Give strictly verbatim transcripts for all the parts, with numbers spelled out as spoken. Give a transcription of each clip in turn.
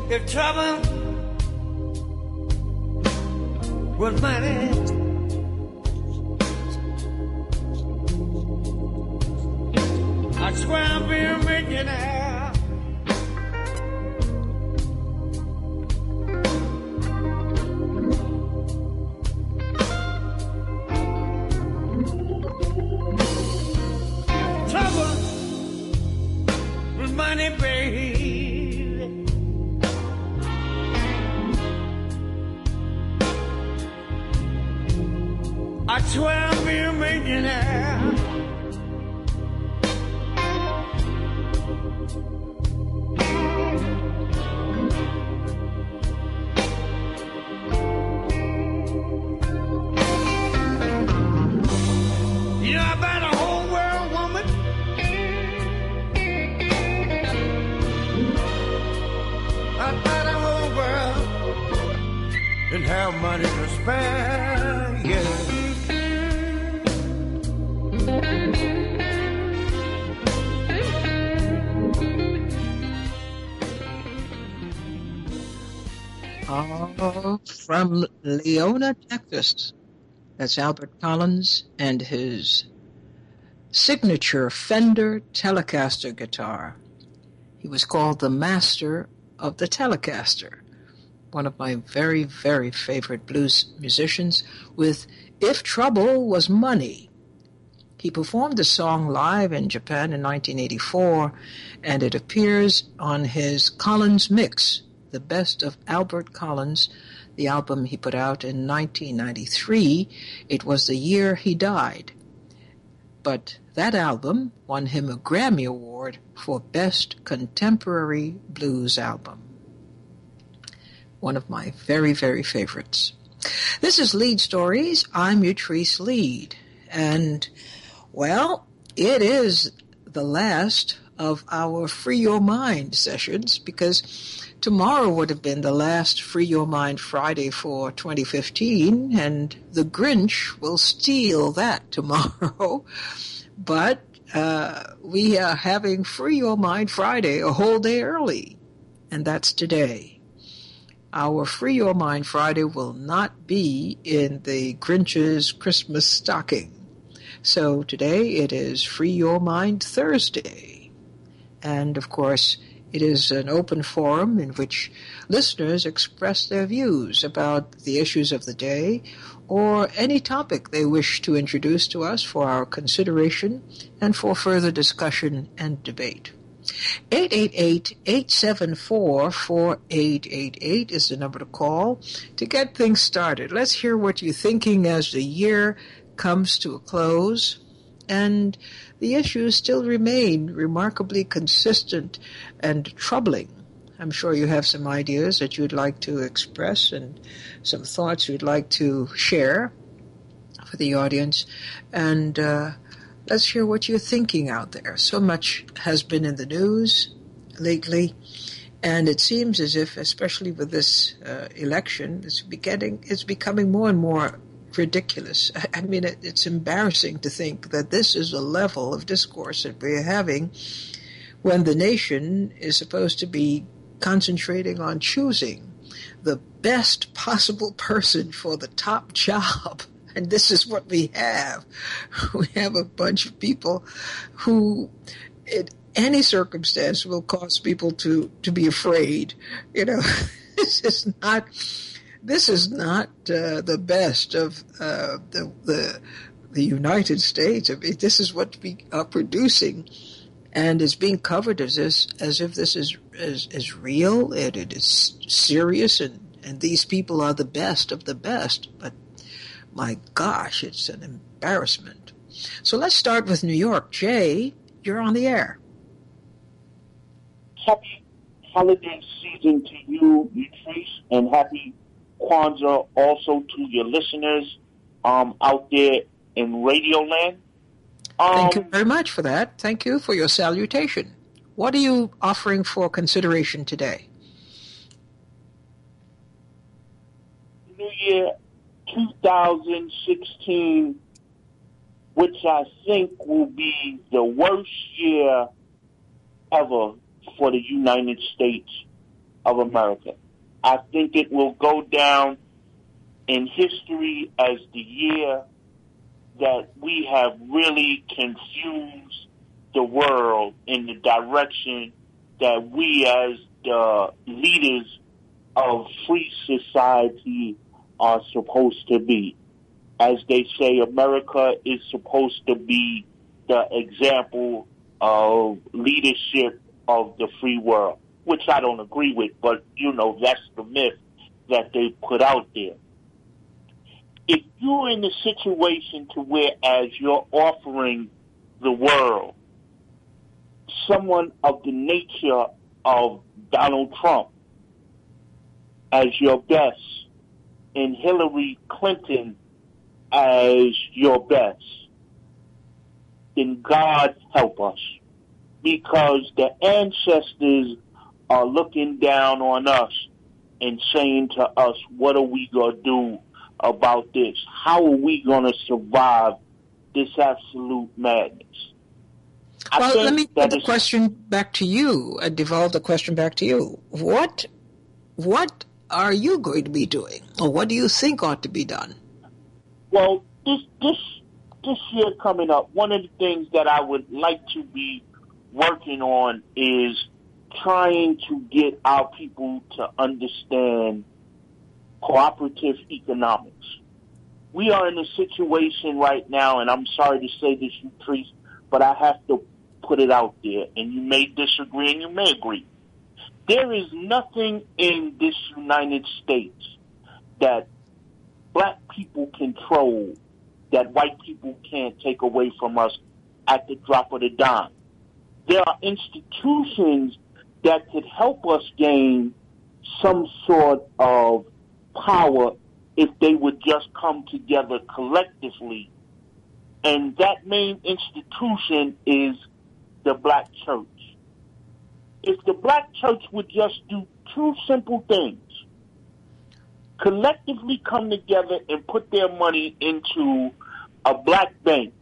If trouble was money, I swear I'll be a millionaire. Trouble with money, baby. I swear I'll be a millionaire. You know about a whole world woman? About a whole world and have money to spare, yeah. Oh, from Leona, Texas. That's Albert Collins and his signature Fender Telecaster guitar. He was called the master of the Telecaster. One of my very, very favorite blues musicians with If Trouble Was Money. He performed the song live in Japan in nineteen eighty-four, and it appears on his Collins Mix, the best of Albert Collins, the album he put out in nineteen ninety-three. It was the year he died. But that album won him a Grammy Award for Best Contemporary Blues Album. One of my very, very favorites. This is Lead Stories. I'm Utrice Lead. And, well, it is the last of our Free Your Mind sessions, because tomorrow would have been the last Free Your Mind Friday for twenty fifteen, and the Grinch will steal that tomorrow. But uh, we are having Free Your Mind Friday a whole day early, and that's today. Our Free Your Mind Friday will not be in the Grinch's Christmas stocking. So today it is Free Your Mind Thursday. And, of course, it is an open forum in which listeners express their views about the issues of the day or any topic they wish to introduce to us for our consideration and for further discussion and debate. eight eight eight, eight seven four, four eight eight eight is the number to call to get things started. Let's hear what you're thinking as the year comes to a close. And the issues still remain remarkably consistent and troubling. I'm sure you have some ideas that you'd like to express and some thoughts you'd like to share for the audience. And uh, let's hear what you're thinking out there. So much has been in the news lately, and it seems as if, especially with this uh, election, it's beginning, it's becoming more and more ridiculous. I, I mean, it, it's embarrassing to think that this is a level of discourse that we're having when the nation is supposed to be concentrating on choosing the best possible person for the top job. And this is what we have. We have a bunch of people who, in any circumstance, will cause people to, to be afraid. You know, this is not this is not uh, the best of uh, the, the the United States. I mean, this is what we are producing, and is being covered as this as if this is is, is real and it is serious, and, and these people are the best of the best. But my gosh, it's an embarrassment. So let's start with New York. Jay, you're on the air. Happy holiday season to you, Utrice, and happy Kwanzaa also to your listeners um, out there in Radio Land. Um, Thank you very much for that. Thank you for your salutation. What are you offering for consideration today? New Year two thousand sixteen, which I think will be the worst year ever for the United States. of America. I think it will go down in history as the year that we have really confused the world in the direction that we as the leaders of free society are supposed to be. As they say, America is supposed to be the example of leadership of the free world, which I don't agree with, but, you know, that's the myth that they put out there. If you're in a situation to where as you're offering the world someone of the nature of Donald Trump as your best and Hillary Clinton as your best, then God help us, because the ancestors are looking down on us and saying to us, what are we going to do about this? How are we going to survive this absolute madness? I Well, think let me that put the is- question back to you, uh, devolve the question back to you. What, what are you going to be doing, or what do you think ought to be done? Well, this this this year coming up, one of the things that I would like to be working on is trying to get our people to understand cooperative economics. We are in a situation right now, and I'm sorry to say this, Patrice, but I have to put it out there, and you may disagree and you may agree. There is nothing in this United States that black people control that white people can't take away from us at the drop of the dime. There are institutions that could help us gain some sort of power if they would just come together collectively. And that main institution is the black church. If the black church would just do two simple things, collectively come together and put their money into a black bank,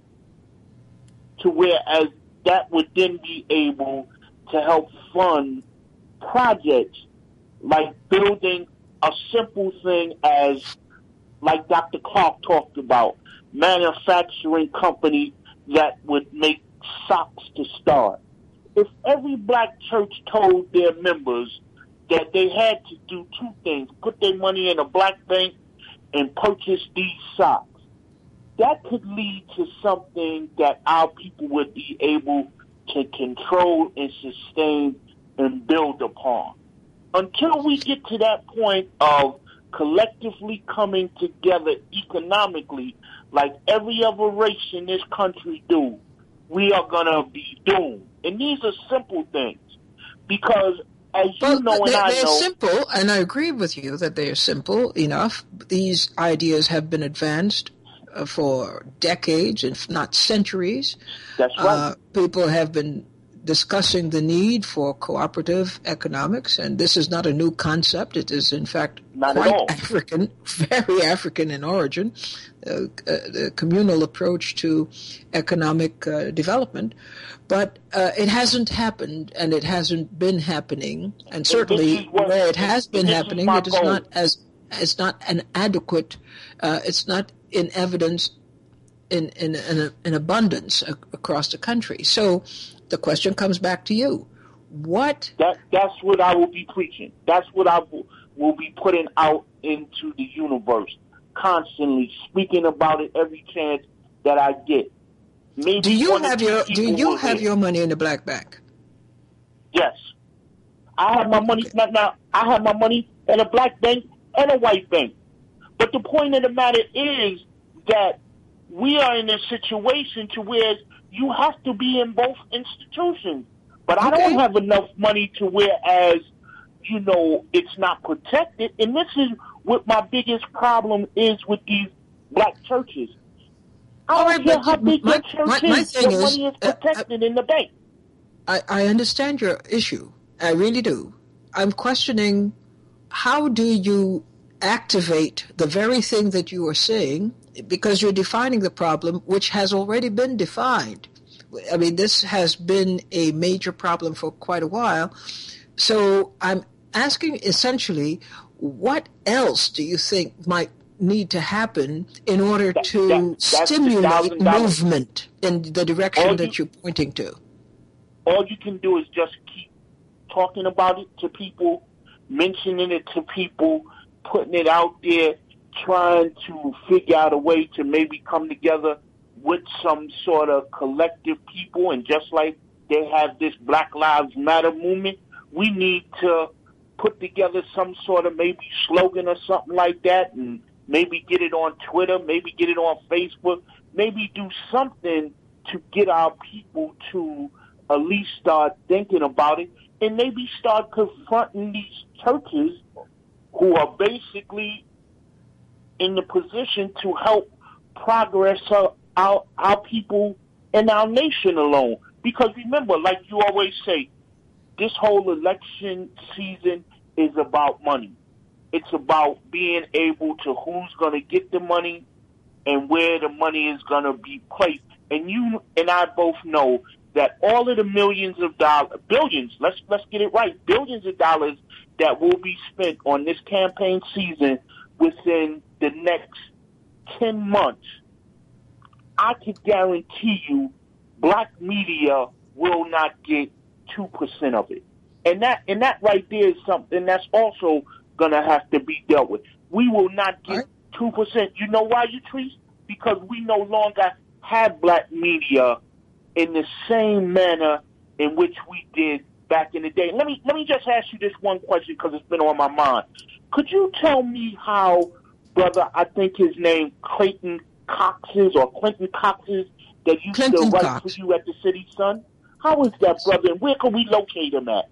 to whereas that would then be able to help fund projects like building a simple thing as, like Doctor Clark talked about, manufacturing company that would make socks to start. If every black church told their members that they had to do two things, put their money in a black bank and purchase these socks, that could lead to something that our people would be able to control and sustain and build upon. Until we get to that point of collectively coming together economically, like every other race in this country do, we are going to be doomed. And these are simple things, because as you Well, know and they're, I they're know... simple, and I agree with you that they are simple enough. These ideas have been advanced uh, for decades, if not centuries. That's right. Uh, people have been discussing the need for cooperative economics, and this is not a new concept. It is, in fact, Not at quite all. African, very African in origin, uh, uh, the communal approach to economic uh, development. But uh, it hasn't happened, and it hasn't been happening, and certainly is what- where it has been this is happening, my it is goal. not as it's not an adequate, uh, it's not in evidence in in in, in abundance ac- across the country. So the question comes back to you: What? That that's what I will be preaching. That's what I will, will be putting out into the universe, constantly speaking about it every chance that I get. Maybe Do you one or have two your Do people you will have hear. your money in the black bank? Yes, I have my money. Okay. Now, now I have my money in a black bank and a white bank. But the point of the matter is that we are in a situation to where you have to be in both institutions. But I Okay. don't have enough money to whereas, you know, it's not protected. And this is what my biggest problem is with these black churches. I All don't right, care but how big my- your church my- my is. thing Your is, money is uh, uh, protected in the bank. I, I understand your issue. I really do. I'm questioning, how do you activate the very thing that you are saying, because you're defining the problem which has already been defined. I mean, this has been a major problem for quite a while. So I'm asking essentially, what else do you think might need to happen in order That- to that- that's the stimulate thousand dollar- movement in the direction All that you- you're pointing to? All you can do is just keep talking about it to people, mentioning it to people, putting it out there, trying to figure out a way to maybe come together with some sort of collective people. And just like they have this Black Lives Matter movement, we need to put together some sort of maybe slogan or something like that, and maybe get it on Twitter, maybe get it on Facebook, maybe do something to get our people to at least start thinking about it, and maybe start confronting these churches who are basically in the position to help progress our, our, our people and our nation alone. Because remember, like you always say, this whole election season is about money. It's about being able to who's going to get the money and where the money is going to be placed. And you and I both know that all of the millions of dollars, billions, let's let's get it right, billions of dollars that will be spent on this campaign season within the next ten months, I can guarantee you black media will not get two percent of it. And that and that right there is something that's also going to have to be dealt with. We will not get two percent. You know why, Yatrice? Because we no longer have black media in the same manner in which we did back in the day. Let me let me just ask you this one question because it's been on my mind. Could you tell me how, brother, I think his name Clayton Cox is, or Clinton Cox is, that used Clinton to write Cox. for you at the City Sun? How is that, brother, and where can we locate him at?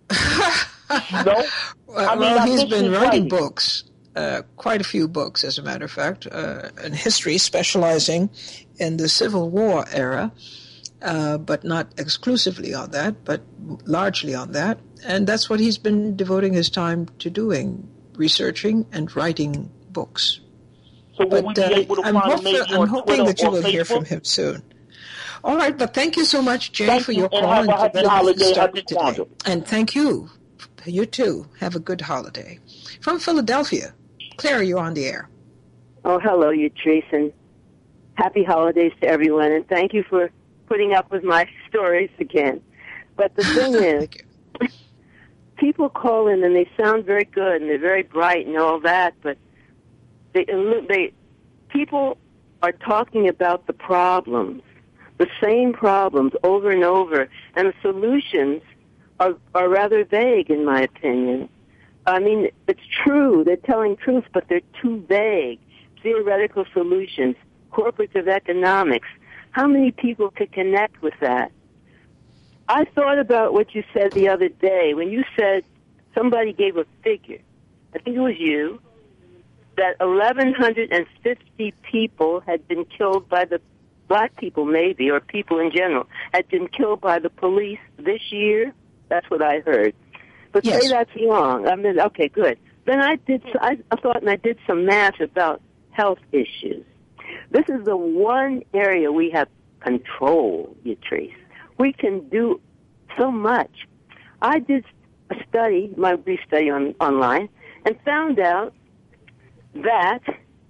You know? Well, I mean, well, I he's miss been his writing writing. books, uh, quite a few books, as a matter of fact, uh, in history, specializing in the Civil War era, uh, but not exclusively on that, but largely on that. And that's what he's been devoting his time to doing, researching and writing books. So will we But be uh, able to I'm, find him hopeful, maybe I'm on hoping Twitter that you or will hear from Facebook? him soon. All right, but thank you so much, Jay, Thank for you, your and call have a and for happy your holiday, story happy today. Kwanzaa. And thank you. You too. Have a good holiday. From Philadelphia, Claire, you're on the air. Oh, hello, Yatrice, and happy holidays to everyone, and thank you for putting up with my stories again. But the thing is, Thank you. people call in and they sound very good and they're very bright and all that, but they, they people are talking about the problems, the same problems over and over, and the solutions are, are rather vague, in my opinion. I mean, it's true, they're telling truth, but they're too vague. Theoretical solutions, corporative economics. How many people could connect with that? I thought about what you said the other day when you said somebody gave a figure. I think it was you, that eleven fifty people had been killed by the black people, maybe, or people in general, had been killed by the police this year. That's what I heard. But Yes. say that's wrong. I mean, okay, good. Then I did. I, I thought, and I did some math about health issues. This is the one area we have control, Yatrice. We can do so much. I did a study, my brief study on online, and found out that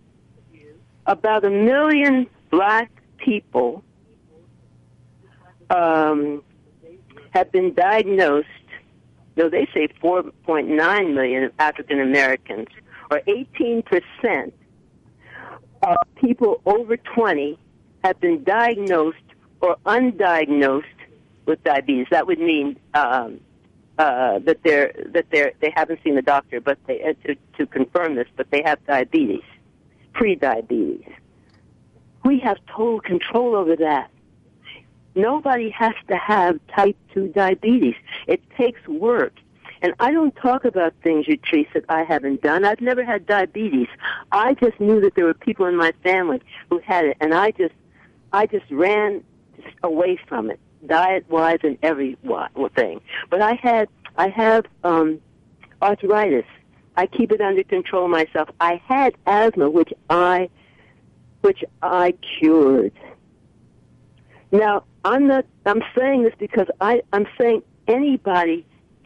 about a million black people um, have been diagnosed, though they say four point nine million African Americans, or eighteen percent of people over twenty have been diagnosed or undiagnosed with diabetes. That would mean um, uh, that they're that they're they haven't seen a doctor, but they uh, to to confirm this, but they have diabetes, pre-diabetes. We have total control over that. Nobody has to have type two diabetes. It takes work. And I don't talk about things, Yatrice, that I haven't done. I've never had diabetes. I just knew that there were people in my family who had it, and I just, I just ran away from it, diet-wise and every thing. But I had, I have um, arthritis. I keep it under control myself. I had asthma, which I, which I cured. Now, I'm not. I'm saying this because I, I'm saying anybody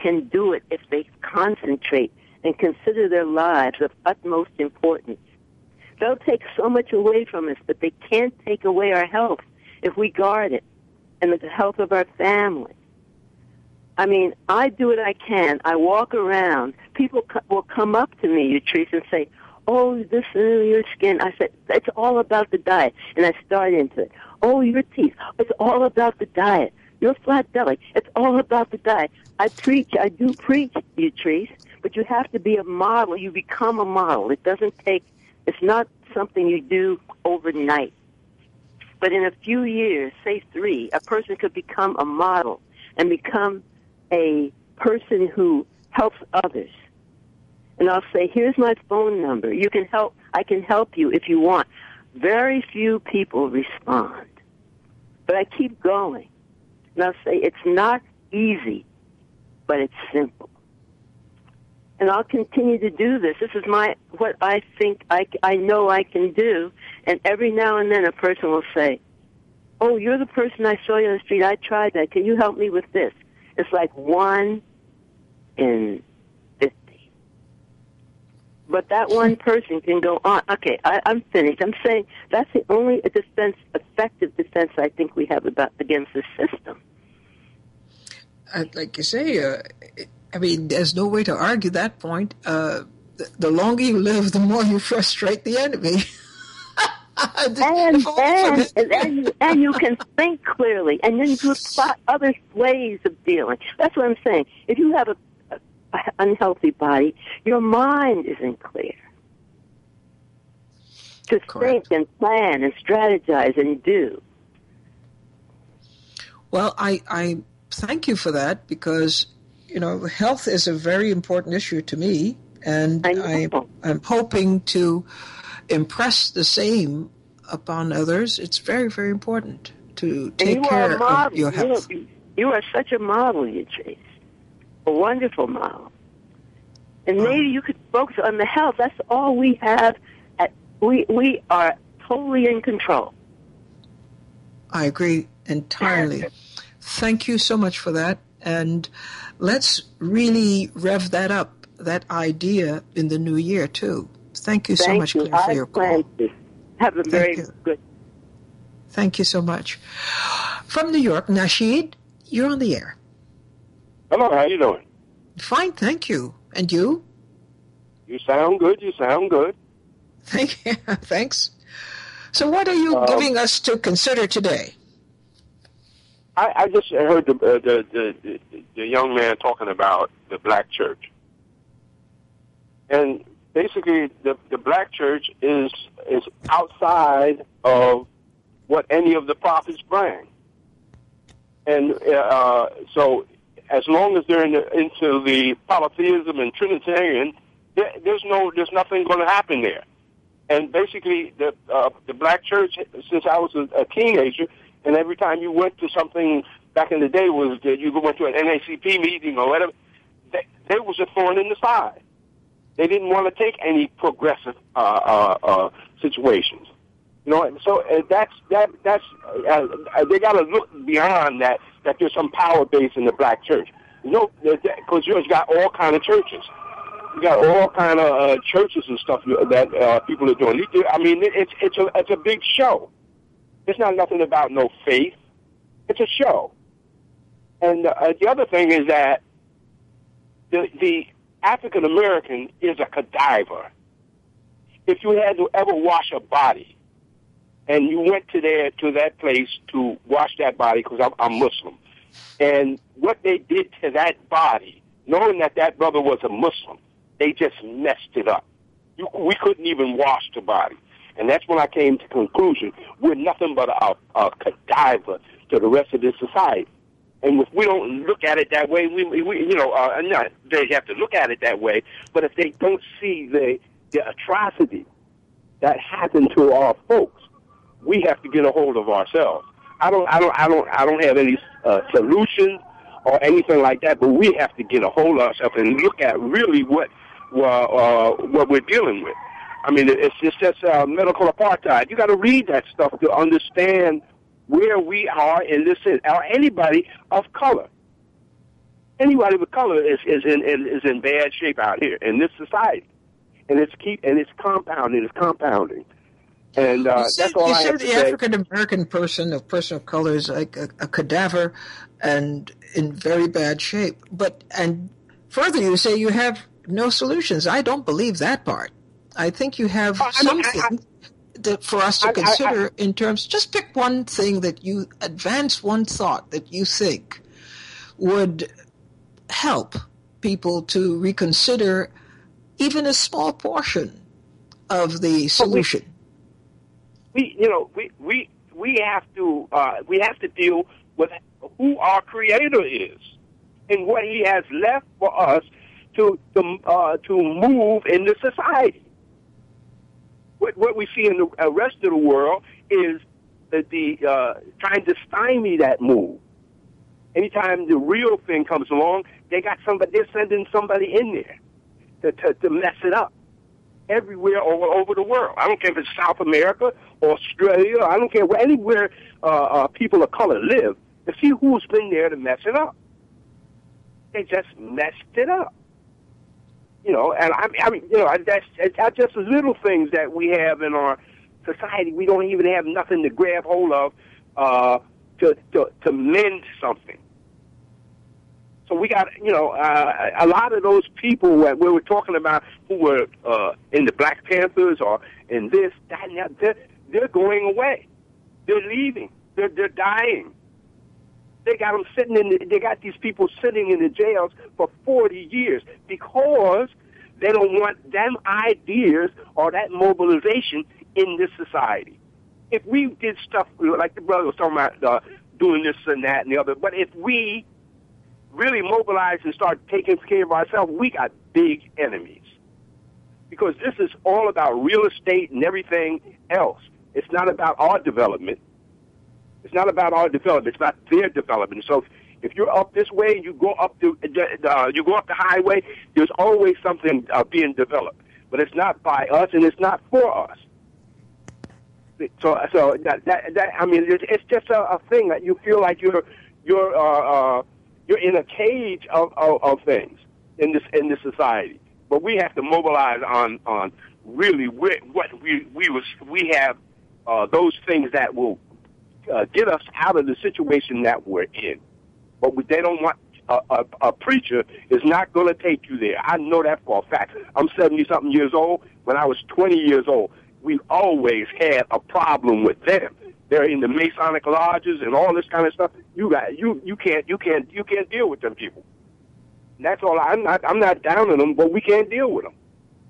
can do it if they concentrate and consider their lives of utmost importance. They'll take so much away from us, but they can't take away our health if we guard it and the health of our family. I mean, I do what I can. I walk around. People co- will come up to me, Utrice, and say, oh, this is your skin. I said, it's all about the diet. And I start into it. Oh, your teeth. It's all about the diet. Your flat belly. It's all about the diet. I preach. I do preach, Utrice, but you have to be a model. You become a model. It doesn't take, it's not something you do overnight. But in a few years, say three, a person could become a model and become a person who helps others. And I'll say, here's my phone number. You can help. I can help you if you want. Very few people respond. But I keep going. And I'll say, it's not easy, but it's simple. And I'll continue to do this. This is my what I think I, I know I can do. And every now and then a person will say, oh, you're the person I saw you on the street. I tried that. Can you help me with this? It's like one in fifty. But that one person can go on. Okay, I, I'm finished. I'm saying that's the only defense, effective defense I think we have about against the system. Uh, like you say, uh, I mean, there's no way to argue that point. Uh, the, the longer you live, the more you frustrate the enemy. and, and, and, and, and you can think clearly, and then you can plot other ways of dealing. That's what I'm saying. If you have a, a, a unhealthy body, your mind isn't clear to Correct. think and plan and strategize and do. Well, I, I thank you for that because, you know, health is a very important issue to me, and I I'm hoping to impress the same upon others. It's very, very important to take you care of your health. You, you are such a model, Utrice. A wonderful model. And um, maybe you could focus on the health. That's all we have. At, we we are totally in control. I agree entirely. Thank you so much for that. And let's really rev that up, that idea in the new year, too. Thank you so Thank much, you. Claire, for I your plan call. to. Have a Thank very you. good. Thank you so much. From New York, Nasheed, you're on the air. Hello, how you doing? Fine, thank you. And you? You sound good. You sound good. Thank you. Thanks. So what are you Um, giving us to consider today? I, I just heard the, uh, the, the the the young man talking about the black church, and basically the the black church is is outside of what any of the prophets bring, and uh, so as long as they're in the, into the polytheism and Trinitarian, there, there's no there's nothing going to happen there. And basically, the uh, the black church, since I was a, a teenager, and every time you went to something back in the day was that you went to an N A A C P meeting or whatever, they, they was a thorn in the side. They didn't want to take any progressive uh, uh, uh, situations, you know. So uh, that's that that's uh, they got to look beyond that. That there's some power base in the black church, you know, because you've got all kind of churches. You got all kind of uh, churches and stuff that uh, people are doing. I mean, it's it's a it's a big show. It's not nothing about no faith. It's a show. And uh, the other thing is that the the African American is a cadaver. If you had to ever wash a body, and you went to there to that place to wash that body, because I'm, I'm Muslim, and what they did to that body, knowing that that brother was a Muslim, they just messed it up. You, we couldn't even wash the body. And that's when I came to the conclusion, we're nothing but a, a cadaver to the rest of this society. And if we don't look at it that way, we, we you know, uh, not they have to look at it that way, but if they don't see the, the atrocity that happened to our folks, we have to get a hold of ourselves. I don't, I don't, I don't, I don't have any uh, solutions or anything like that, but we have to get a hold of ourselves and look at really what uh, uh, what we're dealing with. I mean, it's just, it's just uh, medical apartheid. You got to read that stuff to understand where we are in this, or anybody of color. anybody with color is is in is in bad shape out here in this society, and it's keep and it's compounding, it's compounding, and uh, you said, that's all you I said have to the say. African American person, a person of color, is like a, a cadaver and in very bad shape. But and further, you say you have no solutions. I don't believe that part. I think you have I mean, something I, I, that for us to I, I, consider I, in terms. Just pick one thing that you advance, one thought that you think would help people to reconsider even a small portion of the solution. We, you know, we we we have to uh, we have to deal with who our Creator is and what He has left for us to to uh, to move in the society. What, what we see in the rest of the world is that the uh, trying to stymie that move. Anytime the real thing comes along, they got somebody. They're sending somebody in there to to, to mess it up. Everywhere, all over the world. I don't care if it's South America, Australia. I don't care where anywhere uh, uh, people of color live. To see who's been there to mess it up. They just messed it up. You know, and I, I mean, you know, that's, that's just little things that we have in our society. We don't even have nothing to grab hold of uh, to, to to mend something. So we got, you know, uh, a lot of those people that we were talking about who were uh, in the Black Panthers or in this, that, and that, they're, they're going away. They're leaving. They're they're dying. They got them sitting in. The, they got these people sitting in the jails for forty years because they don't want them ideas or that mobilization in this society. If we did stuff like the brother was talking about, uh, doing this and that and the other, but if we really mobilize and start taking care of ourselves, we got big enemies. Because this is all about real estate and everything else. It's not about our development. It's not about our development. It's about their development. So if you're up this way and you go up the uh, you go up the highway, there's always something uh, being developed. But it's not by us and it's not for us. So, so that, that, that I mean, it's, it's just a, a thing that you feel like you're you're uh, uh, you're in a cage of, of, of things in this in this society. But we have to mobilize on on really what we we was we have uh, those things that will uh, get us out of the situation that we're in. But we, they don't want a, a, a preacher is not going to take you there. I know that for a fact. I'm seventy something years old. When I was twenty years old, we always had a problem with them. They're in the Masonic lodges and all this kind of stuff. You got you you can't you can't you can't deal with them people. And that's all. I'm not I'm not down on them, but we can't deal with them.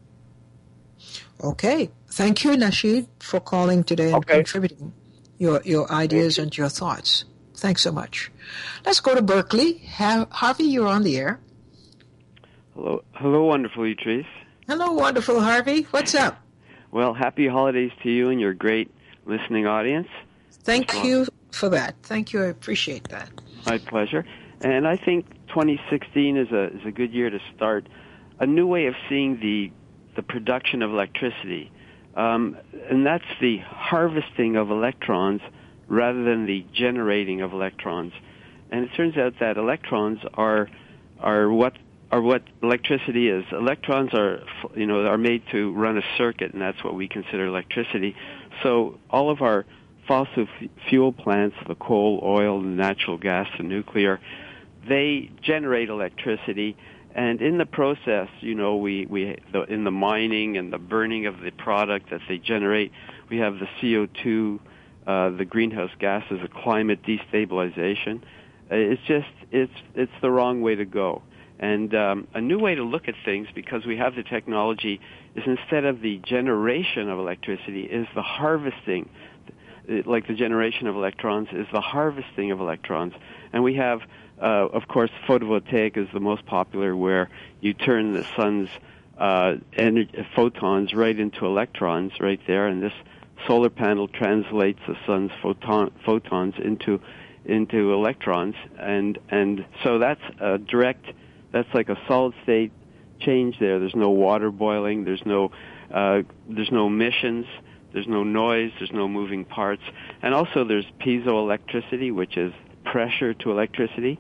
Okay, thank you, Nasheed, for calling today and okay. contributing your your ideas and your thoughts. Thanks so much. Let's go to Berkeley. Ha- Harvey, you're on the air. Hello, hello, wonderful Utrice. Hello, wonderful Harvey. What's up? Well, happy holidays to you and your great listening audience. Thank you for that. Thank you. I appreciate that. My pleasure. And I think twenty sixteen is a is a good year to start a new way of seeing the the production of electricity, um, and that's the harvesting of electrons rather than the generating of electrons. And it turns out that electrons are are what are what electricity is. Electrons are you know are made to run a circuit, and that's what we consider electricity. So all of our fossil f- fuel plants, the coal, oil, the natural gas, the nuclear, they generate electricity, and in the process, you know, we, we the, in the mining and the burning of the product that they generate, we have the C O two, uh, the greenhouse gases, the climate destabilization. Uh, it's just, it's it's the wrong way to go. And um, a new way to look at things, because we have the technology, is instead of the generation of electricity, is the harvesting. Like the generation of electrons is the harvesting of electrons. And we have, uh, of course, photovoltaic is the most popular, where you turn the sun's uh, energy, photons right into electrons right there, and this solar panel translates the sun's photon, photons into into electrons. And, and so that's a direct, that's like a solid state change there. There's no water boiling, there's no, uh, there's no emissions. There's no noise, there's no moving parts. And also there's piezoelectricity, which is pressure to electricity.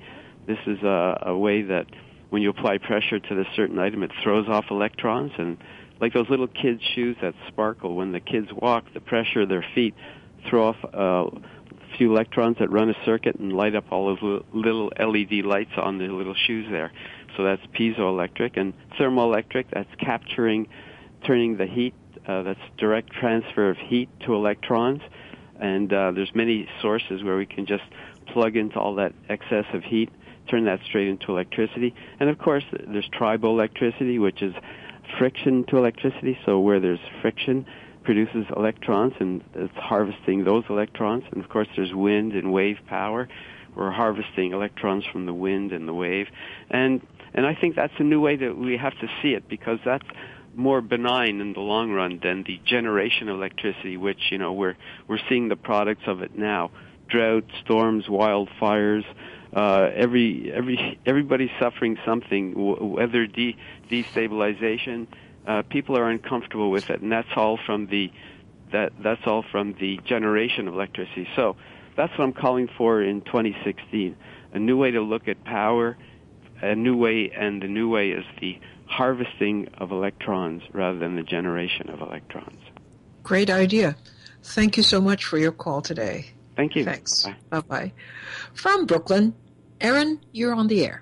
This is a, a way that when you apply pressure to this certain item, it throws off electrons, and like those little kids' shoes that sparkle, when the kids walk, the pressure of their feet throw off uh, a few electrons that run a circuit and light up all those little L E D lights on the little shoes there. So that's piezoelectric. And thermoelectric, that's capturing, turning the heat, uh, that's direct transfer of heat to electrons. And uh, there's many sources where we can just plug into all that excess of heat, turn that straight into electricity. And of course, there's triboelectricity, which is friction to electricity. So where there's friction, produces electrons, and it's harvesting those electrons. And of course, there's wind and wave power. We're harvesting electrons from the wind and the wave. And and I think that's a new way that we have to see it, because that's more benign in the long run than the generation of electricity, which, you know, we're we're seeing the products of it now. Drought, storms, wildfires, uh, every every everybody's suffering something, weather de- destabilization. Uh, people are uncomfortable with it, and that's all from the that that's all from the generation of electricity. So that's what I'm calling for in twenty sixteen: a new way to look at power, a new way, and the new way is the harvesting of electrons rather than the generation of electrons. Great idea. Thank you so much for your call today. Thank you. Thanks. Bye. Bye-bye. From Brooklyn, Aaron, you're on the air.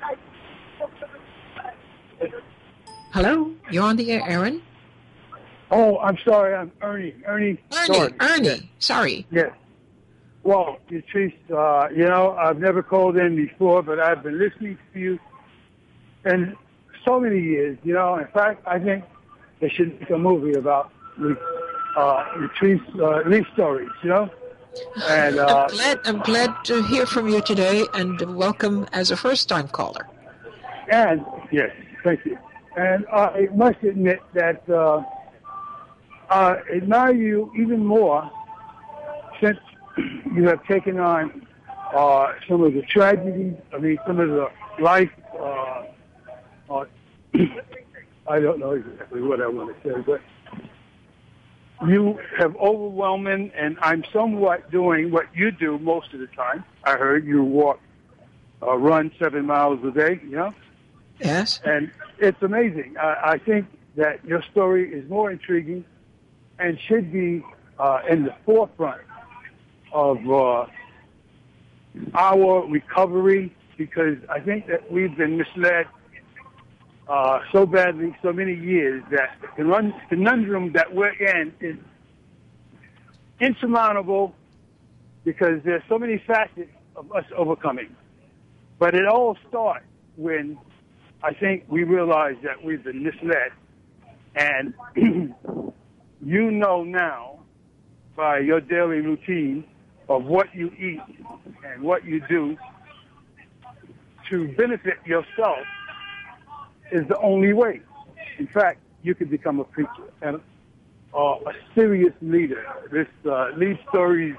Hello, you're on the air, Aaron. Oh, I'm sorry, I'm Ernie. Ernie. Ernie, Sorry. Ernie, Yes. sorry. Yes. Well, Patrice, uh, you know, I've never called in before, but I've been listening to you and so many years, you know. In fact, I think they should make a movie about uh, Patrice uh, Leaf stories, you know. And uh, I'm glad, I'm glad to hear from you today, and welcome as a first-time caller. And, yes, thank you. And I must admit that uh, I admire you even more since you have taken on uh, some of the tragedies, I mean, some of the life, uh, uh, I don't know exactly what I want to say, but you have overwhelming, and I'm somewhat doing what you do most of the time. I heard you walk, uh, run seven miles a day, you know? Yes. And it's amazing. I, I think that your story is more intriguing and should be uh, in the forefront of uh, our recovery, because I think that we've been misled uh, so badly so many years that the conun- conundrum that we're in is insurmountable, because there's so many facets of us overcoming. But it all starts when I think we realize that we've been misled, and you know now by your daily routine of what you eat and what you do to benefit yourself is the only way. In fact, you could become a preacher and uh, a serious leader. This uh, lead stories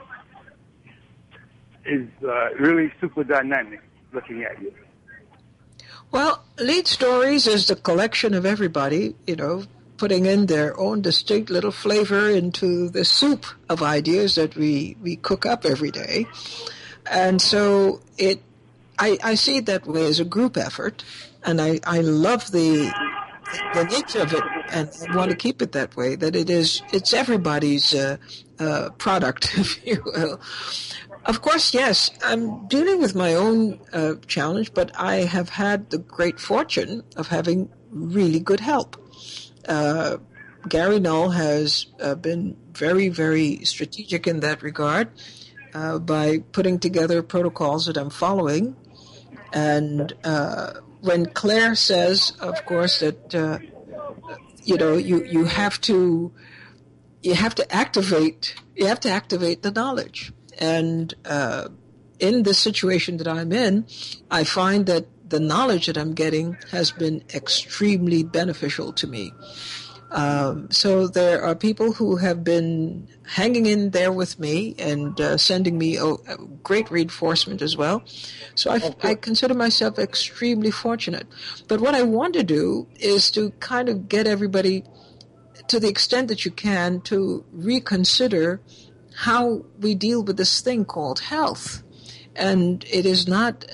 is uh, really super dynamic looking at you. Well, Lead Stories is the collection of everybody, you know, putting in their own distinct little flavor into the soup of ideas that we, we cook up every day. And so it, I, I see it that way as a group effort, and I, I love the the nature of it, and I want to keep it that way, that it is, it's everybody's uh, uh, product, if you will. Of course, yes, I'm dealing with my own uh, challenge, but I have had the great fortune of having really good help. Uh, Gary Null has uh, been very, very strategic in that regard uh, by putting together protocols that I'm following. And uh, when Claire says, of course, that uh, you know you, you have to you have to activate you have to activate the knowledge. And uh, in this situation that I'm in, I find that the knowledge that I'm getting has been extremely beneficial to me. Um, so there are people who have been hanging in there with me and uh, sending me oh, great reinforcement as well. So I, okay. I consider myself extremely fortunate. But what I want to do is to kind of get everybody, to the extent that you can, to reconsider how we deal with this thing called health. And it is not, uh,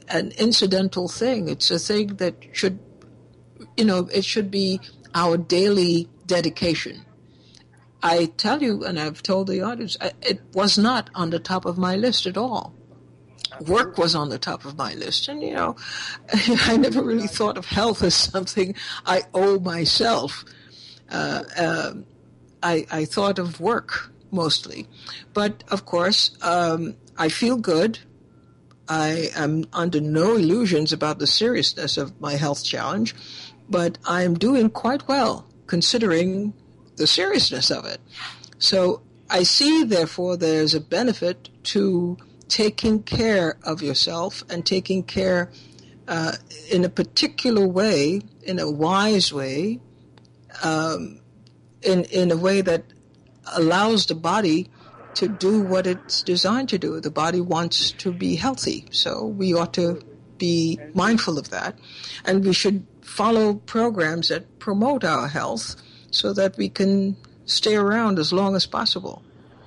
an incidental thing. It's a thing that should, you know, it should be our daily dedication. I tell you, and I've told the audience, it was not on the top of my list at all. Work was on the top of my list, and, you know, I never really thought of health as something I owe myself. Uh, uh, I, I thought of work mostly. But, of course, um, I feel good. I am under no illusions about the seriousness of my health challenge, but I'm doing quite well considering the seriousness of it. So I see, therefore, there's a benefit to taking care of yourself and taking care uh, in a particular way, in a wise way, um, in in a way that allows the body to do what it's designed to do. The body wants to be healthy, so we ought to be mindful of that. And we should follow programs that promote our health so that we can stay around as long as possible.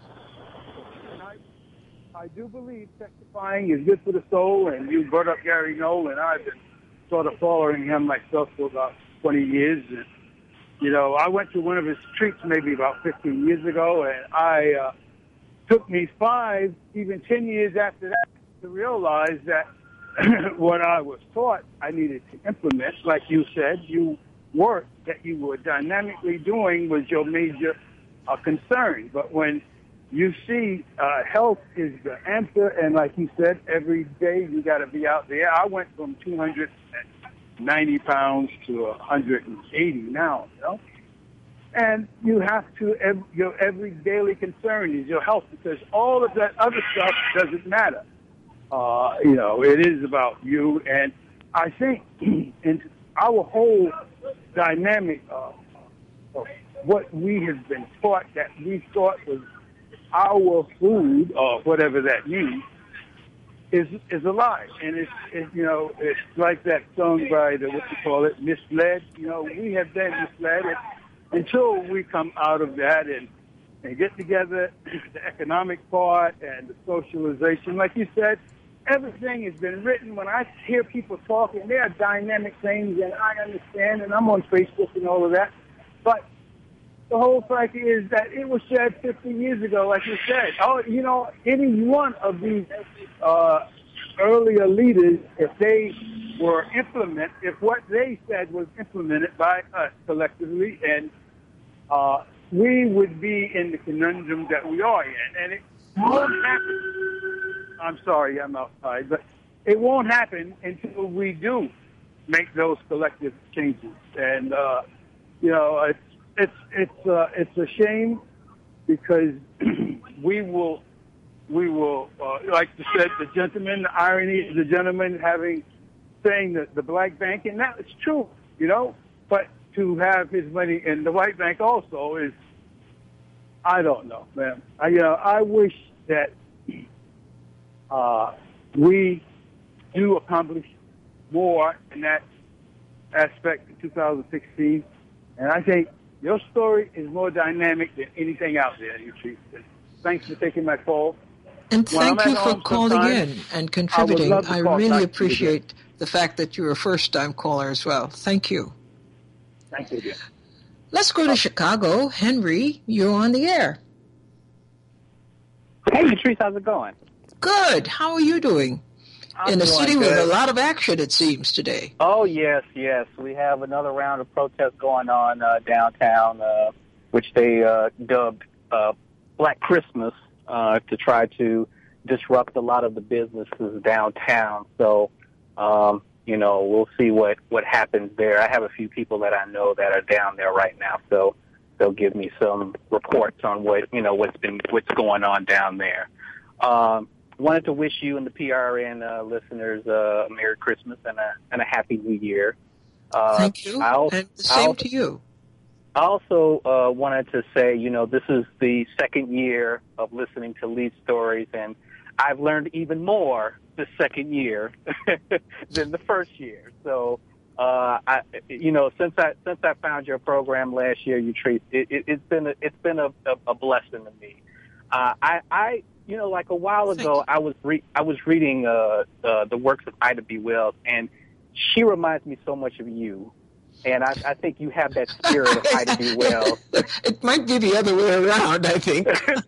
I, I do believe testifying is good for the soul, and you brought up Gary Nolan. I've been sort of following him myself for about twenty years. And, you know, I went to one of his retreats maybe about fifteen years ago, and I uh, took me five, even ten years after that to realize that what I was taught I needed to implement. Like you said, you work that you were dynamically doing was your major uh, concern. But when you see uh, health is the answer, and like you said, every day you got to be out there. I went from two hundred ninety pounds to one hundred eighty now, you know? And you have to, every, your every daily concern is your health, because all of that other stuff doesn't matter. Uh, you know, it is about you. And I think in our whole dynamic uh, of what we have been taught that we thought was our food, or whatever that means, is is a lie. And it's, it, you know, it's like that song by the, what you call it, misled. You know, we have been misled until we come out of that and, and get together, the economic part and the socialization. Like you said, everything has been written. When I hear people talking, they are dynamic things, and I understand, and I'm on Facebook and all of that. But the whole fact is that it was said fifty years ago, like you said. Oh, you know, any one of these uh, earlier leaders, if they were implement, if what they said was implemented by us collectively, and uh, we would be in the conundrum that we are in. And it won't happen. I'm sorry, I'm outside, but it won't happen until we do make those collective changes. And, uh, you know, it's, It's it's uh, it's a shame, because we will we will uh, like you said, the gentleman, the irony is the gentleman having saying that the black bank, and that is true, you know. But to have his money in the white bank also is, I don't know, man. I, you know, I wish that uh, we do accomplish more in that aspect in two thousand sixteen, and I think your story is more dynamic than anything out there, Utrice. Thanks for taking my call. And thank you for calling in and contributing. I, I really appreciate the fact that you're a first-time caller as well. Thank you. Thank you again. Let's go to Chicago. Henry, you're on the air. Hey, Utrice, how's it going? Good. How are you doing? I'm in a doing city good. with a lot of action, it seems, today. Oh, yes, yes. We have another round of protests going on uh, downtown, uh, which they uh, dubbed uh, Black Christmas, uh, to try to disrupt a lot of the businesses downtown. So, um, you know, we'll see what, what happens there. I have a few people that I know that are down there right now, so they'll give me some reports on what, you know, what's been what's going on down there. Um, Wanted to wish you and the P R N uh, listeners uh, a Merry Christmas and a and a Happy New Year. Uh, Thank you, I'll, and the same I'll, to you. I also uh, wanted to say, you know, this is the second year of listening to Lead Stories, and I've learned even more the second year than the first year. So, uh, I, you know, since I since I found your program last year, Utrice, it, it, it's been a, it's been a, a, a blessing to me. Uh, I, I you know, like a while ago, I was re- I was reading uh, uh, the works of Ida B. Wells, and she reminds me so much of you. And I, I think you have that spirit of Ida B. Wells. It might be the other way around, I think.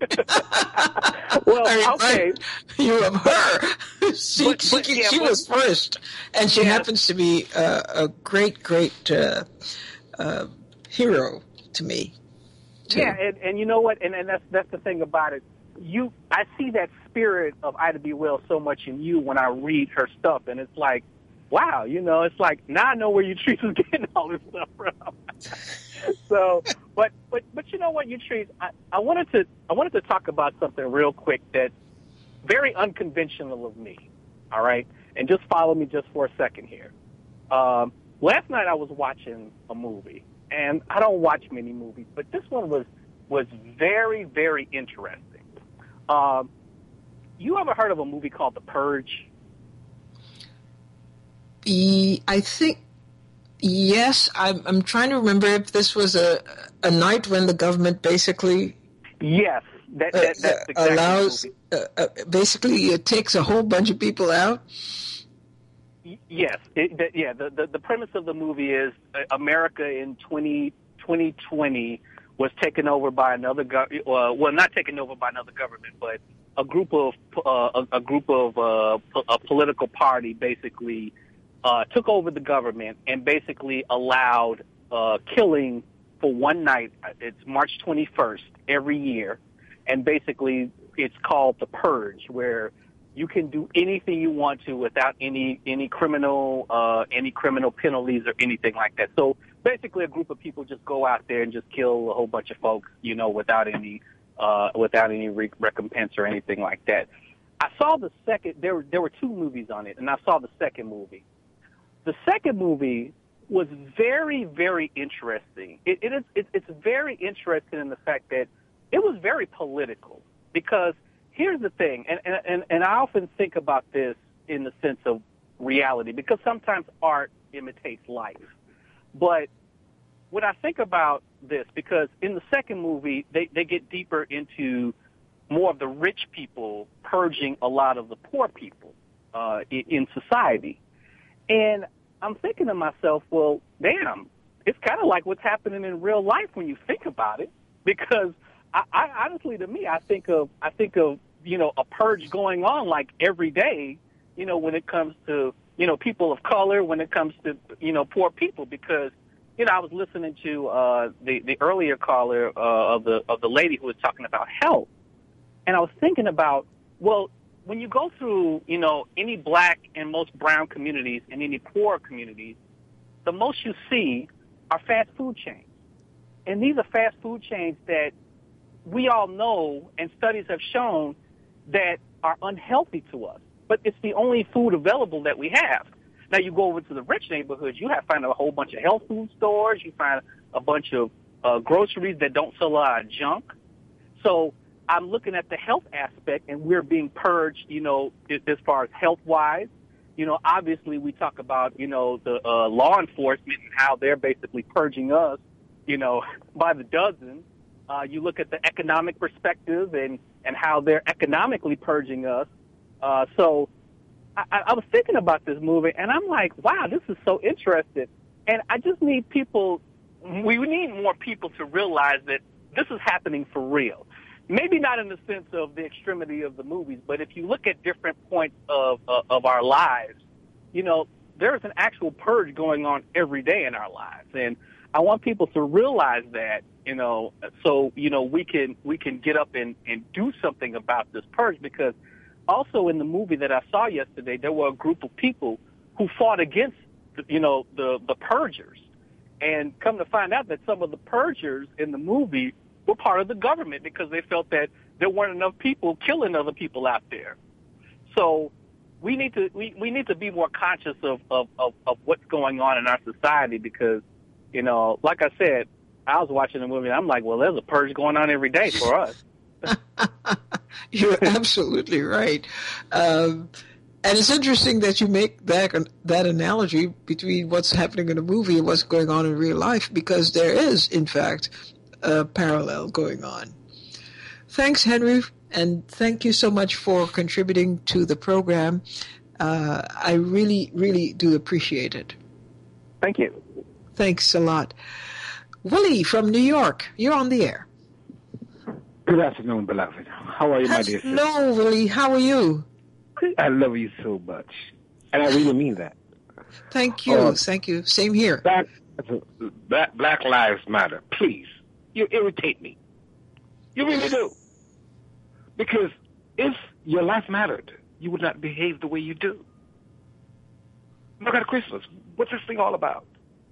Well, I mean, okay. right, you of her. she But- but, she, yeah, she but- was first, and she Yeah. happens to be uh, a great, great uh, uh, hero to me. too. Yeah, and, and you know what? And, and that's that's the thing about it. You, I see that spirit of Ida B. Wells so much in you when I read her stuff, and it's like, wow, you know, it's like now I know where Utrice is getting all this stuff from. so, but but but you know what, Utrice, I, I wanted to I wanted to talk about something real quick that's very unconventional of me. All right, and just follow me just for a second here. Um, last night I was watching a movie, and I don't watch many movies, but this one was was very very interesting. Um, you ever heard of a movie called The Purge? E- I think, yes, I'm, I'm trying to remember if this was a a night when the government basically Yes, that, uh, that that's exactly allows, the movie. uh, uh, basically it takes a whole bunch of people out. Y- Yes, it, the, yeah. The, the the premise of the movie is uh, America in twenty twenty was taken over by another go- uh, well, not taken over by another government, but a group of uh, a, a group of uh, po- a political party basically uh, took over the government and basically allowed uh, killing for one night. It's March twenty-first every year, and basically it's called the Purge, where you can do anything you want to without any any criminal uh, any criminal penalties or anything like that. So basically, a group of people just go out there and just kill a whole bunch of folks, you know, without any uh, without any re- recompense or anything like that. I saw the second. There were there were two movies on it, and I saw the second movie. The second movie was very very interesting. It, it is it, it's very interesting in the fact that it was very political, because here's the thing, and, and, and I often think about this in the sense of reality, because sometimes art imitates life. But when I think about this, because in the second movie, they, they get deeper into more of the rich people purging a lot of the poor people uh, in, in society. And I'm thinking to myself, well, damn, it's kind of like what's happening in real life when you think about it, because I, I honestly, to me, I think of I think of you know a purge going on like every day, you know, when it comes to you know people of color, when it comes to you know poor people, because you know I was listening to uh, the the earlier caller uh, of the of the lady who was talking about health, and I was thinking about, well, when you go through you know any black and most brown communities and any poor communities, the most you see are fast food chains, and these are fast food chains that we all know, and studies have shown, that are unhealthy to us. But it's the only food available that we have. Now, you go over to the rich neighborhoods, you have find a whole bunch of health food stores. You find a bunch of uh, groceries that don't sell a lot of junk. So I'm looking at the health aspect, and we're being purged, you know, as far as health-wise. You know, obviously we talk about, you know, the uh, law enforcement and how they're basically purging us, you know, by the dozen. Uh, you look at the economic perspective and, and how they're economically purging us. Uh, so I, I was thinking about this movie, and I'm like, wow, this is so interesting. And I just need people, we need more people to realize that this is happening for real. Maybe not in the sense of the extremity of the movies, but if you look at different points of, uh, of our lives, you know, there's an actual purge going on every day in our lives. And I want people to realize that, you know, so, you know, we can we can get up and, and do something about this purge, because also in the movie that I saw yesterday, there were a group of people who fought against, you know, the, the purgers. And come to find out that some of the purgers in the movie were part of the government, because they felt that there weren't enough people killing other people out there. So we need to we, we need to be more conscious of, of, of, of what's going on in our society, because, you know, like I said, I was watching the movie and I'm like, well, there's a purge going on every day for us. You're absolutely right. Um, and it's interesting that you make that that analogy between what's happening in a movie and what's going on in real life, because there is, in fact, a parallel going on. Thanks, Henry, And thank you so much for contributing to the program. Uh, I really, really do appreciate it. Thank you. Thanks a lot. Willie from New York, you're on the air. Good afternoon, beloved. How are you, my dear sister? Hello, Willie. How are you? I love you so much. And I really mean that. Thank you. Uh, Thank you. Same here. Black, black, Black Lives Matter. Please. You irritate me. You really do. Because if your life mattered, you would not behave the way you do. Look at Christmas. What's this thing all about?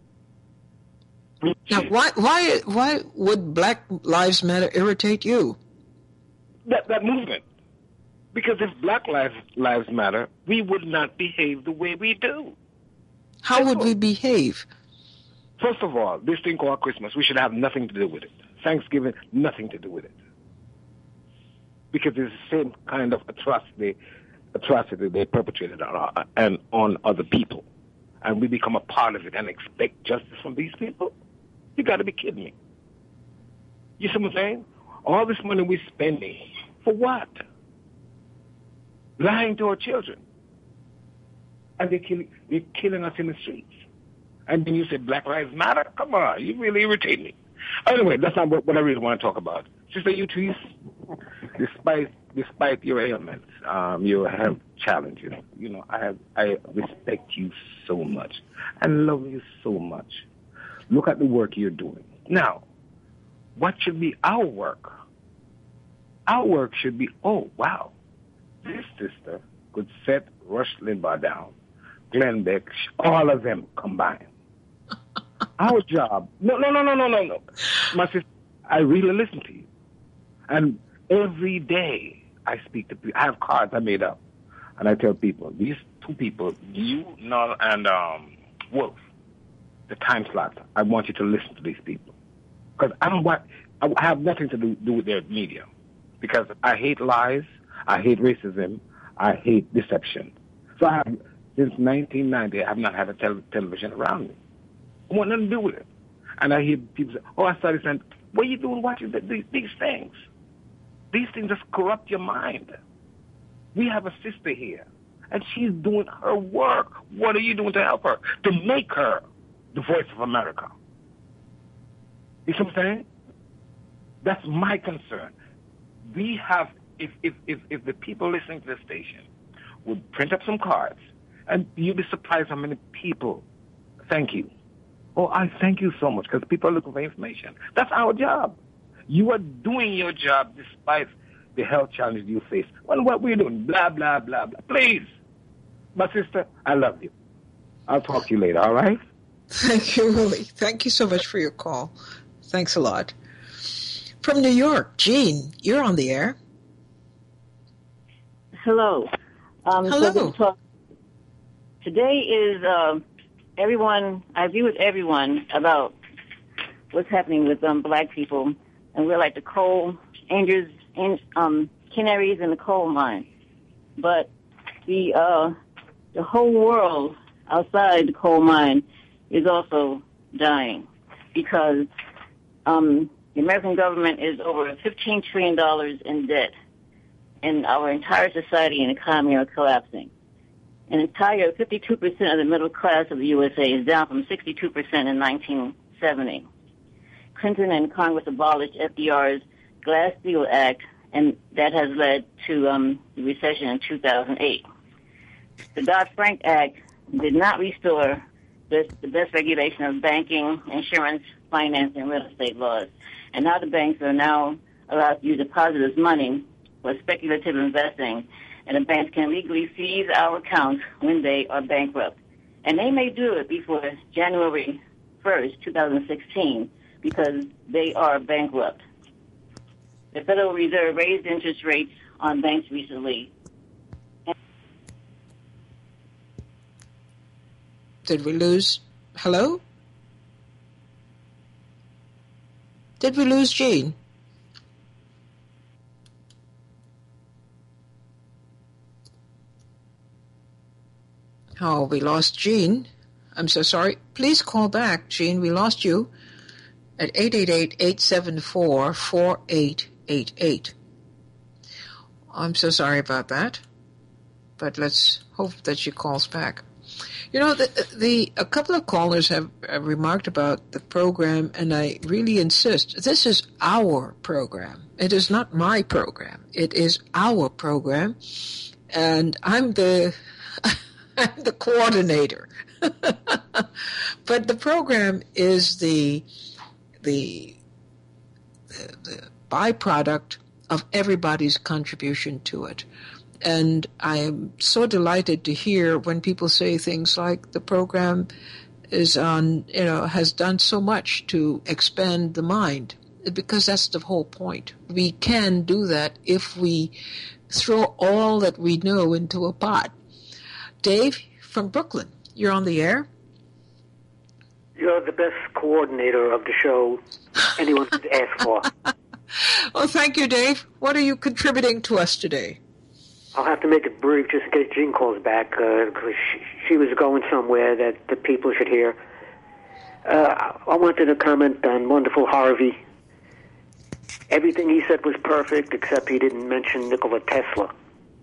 Now, why, why, why would Black Lives Matter irritate you? That, that movement. Because if Black Lives, Lives Matter, we would not behave the way we do. How Simple. would we behave? First of all, this thing called Christmas, we should have nothing to do with it. Thanksgiving, nothing to do with it. Because it's the same kind of atrocity, atrocity they perpetrated on, and on other people. And we become a part of it and expect justice from these people? You got to be kidding me. You see what I'm saying? All this money we're spending, for what? Lying to our children. And they're killing, they're killing us in the streets. And then you say Black Lives Matter? Come on, you really irritate me. Anyway, that's not what, what I really want to talk about. Sister Utrice, despite despite your ailments, um, your health challenges, you know, I have I respect you so much and love you so much. Look at the work you're doing. Now, what should be our work? Our work should be, oh, wow, this sister could set Rush Limbaugh down, Glenn Beck, all of them combined. Our job, no, no, no, no, no, no, no. My sister, I really listen to you. And every day I speak to people. I have cards I made up. And I tell people, these two people, you, Null, and um, Wolf, the time slots, I want you to listen to these people. Because I don't want, I have nothing to do, do with their media. Because I hate lies, I hate racism, I hate deception. So I have, since nineteen ninety, I have not had a tel- television around me. I want nothing to do with it. And I hear people say, oh, I started saying, what are you doing watching the, these, these things? These things just corrupt your mind. We have a sister here, and she's doing her work. What are you doing to help her? To make her the voice of America. You see what I'm saying? That's my concern. We have, if, if, if, if the people listening to the station would print up some cards, and you'd be surprised how many people thank you. Oh, I thank you so much, because people are looking for information. That's our job. You are doing your job despite the health challenge you face. Well, what we're doing, blah, blah, blah, blah. Please, my sister, I love you. I'll talk to you later, all right? Thank you, Willie. Thank you so much for your call. Thanks a lot. From New York, Jean, you're on the air. Hello. Um, Hello. So talk, today is uh, everyone, I agree with everyone about what's happening with um, black people. And we're like the coal angels, and um, canaries in the coal mine. But the uh, the whole world outside the coal mine is also dying because um, the American government is over fifteen trillion dollars in debt, and our entire society and economy are collapsing. An entire fifty-two percent of the middle class of the U S A is down from sixty-two percent in nineteen seventy. Clinton and Congress abolished F D R's Glass-Steagall Act, and that has led to um, the recession in two thousand eight. The Dodd-Frank Act did not restore the, the best regulation of banking, insurance, finance, and real estate laws. And now the banks are now allowed to use depositors' money for speculative investing, and the banks can legally seize our accounts when they are bankrupt. And they may do it before January first, twenty sixteen, because they are bankrupt. The Federal Reserve raised interest rates on banks recently. Did we lose? Hello? Did we lose Jean? Oh, we lost Jean. I'm so sorry. Please call back, Jean. We lost you at eight eight eight, eight seven four, four eight eight eight. I'm so sorry about that. But let's hope that she calls back. You know, the, the a couple of callers have, have remarked about the program, and I really insist, this is our program. It is not my program. It is our program, and I'm the I'm the coordinator. But the program is the the the, the byproduct of everybody's contribution to it. And I am so delighted to hear when people say things like the program is on, you know, has done so much to expand the mind, because that's the whole point. We can do that if we throw all that we know into a pot. Dave from Brooklyn, you're on the air. You're the best coordinator of the show anyone could ask for. Well, thank you, Dave. What are you contributing to us today? I'll have to make it brief just in case Jean calls back, because uh, she, she was going somewhere that the people should hear. Uh, I wanted to comment on wonderful Harvey. Everything he said was perfect, except he didn't mention Nikola Tesla.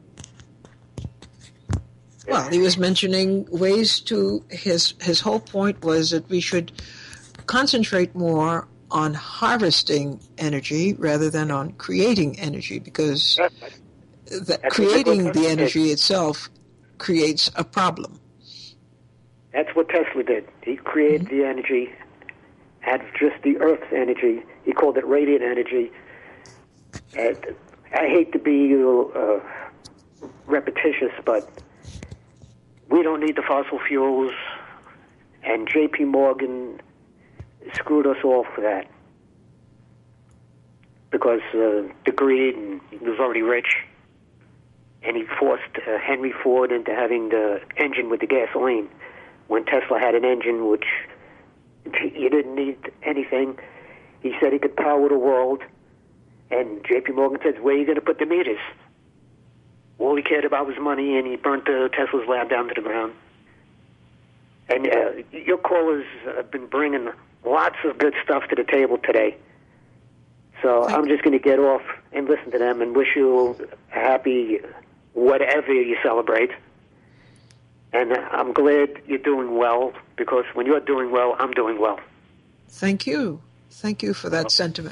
Well, he was mentioning ways to, his his whole point was that we should concentrate more on harvesting energy rather than on creating energy, because the, creating the energy itself creates a problem. That's what Tesla did. He created mm-hmm. the energy out of just the Earth's energy. He called it radiant energy. And I hate to be uh, repetitious, but we don't need the fossil fuels, and J P Morgan screwed us all for that. Because uh, the greed, and he was already rich, and he forced uh, Henry Ford into having the engine with the gasoline, when Tesla had an engine which you didn't need anything. He said he could power the world, and J P Morgan said, where are you going to put the meters? All he cared about was money, and he burnt the Tesla's lab down to the ground. And uh, your callers have been bringing lots of good stuff to the table today. So Thank I'm just going to get off and listen to them and wish you a happy whatever you celebrate. And I'm glad you're doing well, because when you're doing well, I'm doing well. Thank you. Thank you for that sentiment.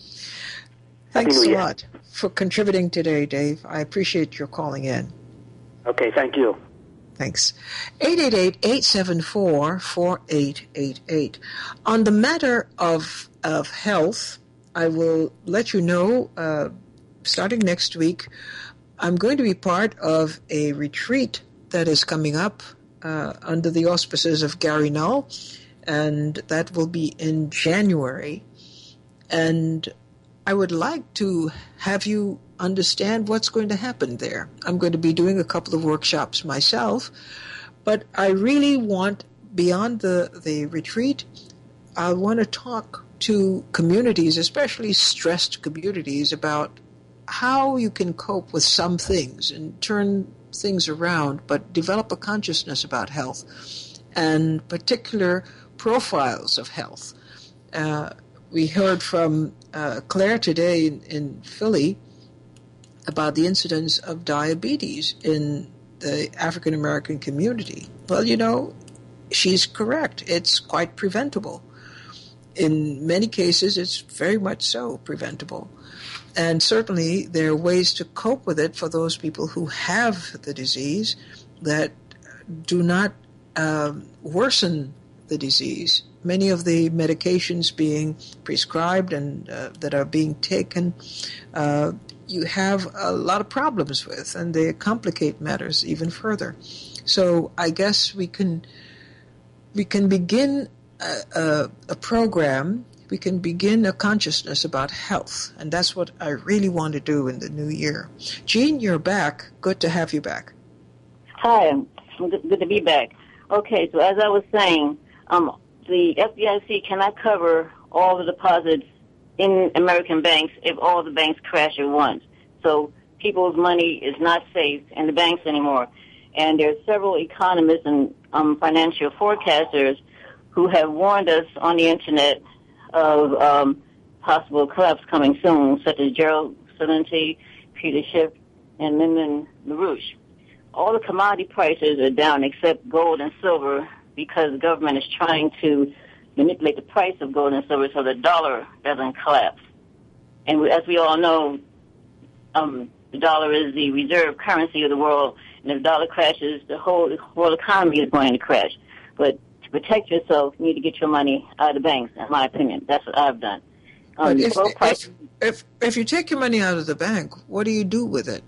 Thanks a lot for contributing today, Dave. I appreciate your calling in. Okay, thank you. Thanks. eight eight eight, eight seven four, four eight eight eight. On the matter of of health, I will let you know, uh, starting next week, I'm going to be part of a retreat that is coming up uh, under the auspices of Gary Null, and that will be in January. And I would like to have you understand what's going to happen there. I'm going to be doing a couple of workshops myself, but I really want, beyond the, the retreat, I want to talk to communities, especially stressed communities, about how you can cope with some things and turn things around, but develop a consciousness about health and particular profiles of health. Uh, we heard from uh, Claire today in, in Philly about the incidence of diabetes in the African American community. Well, you know, she's correct. It's quite preventable. In many cases, it's very much so preventable. And certainly there are ways to cope with it for those people who have the disease that do not um, worsen the disease. Many of the medications being prescribed and uh, that are being taken, uh, you have a lot of problems with, and they complicate matters even further. So I guess we can we can begin a, a, a program. We can begin a consciousness about health, and that's what I really want to do in the new year. Jean, you're back. Good to have you back. Hi, good to be back. Okay, so as I was saying, um, the F D I C cannot cover all the deposits in American banks if all the banks crash at once. So people's money is not safe in the banks anymore. And there are several economists and um, financial forecasters who have warned us on the Internet of um, possible collapse coming soon, such as Gerald Celente, Peter Schiff, and Lyndon LaRouche. All the commodity prices are down except gold and silver because the government is trying to manipulate the price of gold and silver so the dollar doesn't collapse. And we, as we all know, um, the dollar is the reserve currency of the world, and if the dollar crashes, the whole world economy is going to crash. But to protect yourself, you need to get your money out of the banks, in my opinion. That's what I've done. Um, but if, gold price, if, if, if you take your money out of the bank, what do you do with it?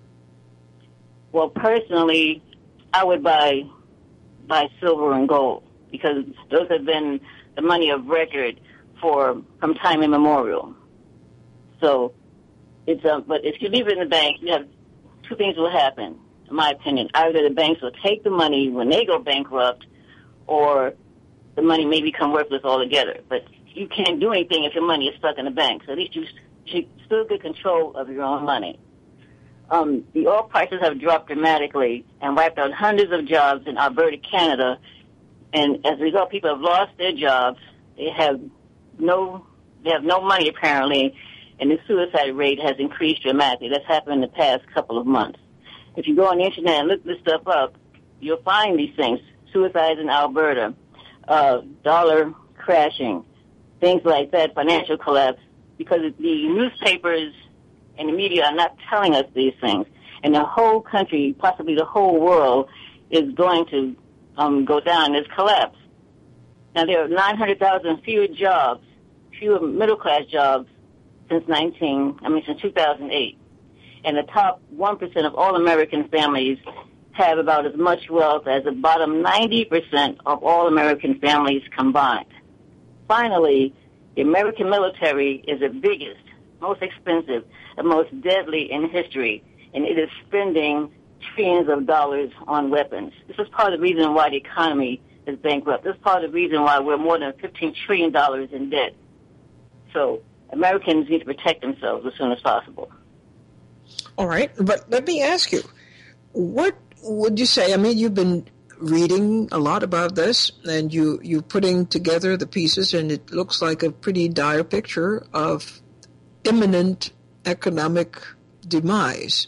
well, personally, I would buy buy silver and gold because those have been the money of record for from time immemorial. So it's uh, but if you leave it in the bank, you have two things will happen, in my opinion. Either the banks will take the money when they go bankrupt, or the money may become worthless altogether. But you can't do anything if your money is stuck in the bank. So at least you should still get control of your own money. Um, the oil prices have dropped dramatically and wiped out hundreds of jobs in Alberta, Canada. And as a result, people have lost their jobs. They have no, they have no money apparently, and the suicide rate has increased dramatically. That's happened in the past couple of months. If you go on the internet and look this stuff up, you'll find these things: suicides in Alberta, uh, dollar crashing, things like that, financial collapse, because the newspapers and the media are not telling us these things. And the whole country, possibly the whole world, is going to um, go down this collapse. Now, there are nine hundred thousand fewer jobs, fewer middle-class jobs since nineteen, I mean, since two thousand eight. And the top one percent of all American families have about as much wealth as the bottom ninety percent of all American families combined. Finally, the American military is the biggest, most expensive, and most deadly in history, and it is spending trillions of dollars on weapons. This is part of the reason why the economy is bankrupt. This is part of the reason why we're more than fifteen trillion dollars in debt. So Americans need to protect themselves as soon as possible. All right, but let me ask you, what would you say? I mean, you've been reading a lot about this, and you, you're putting together the pieces, and it looks like a pretty dire picture of imminent economic demise.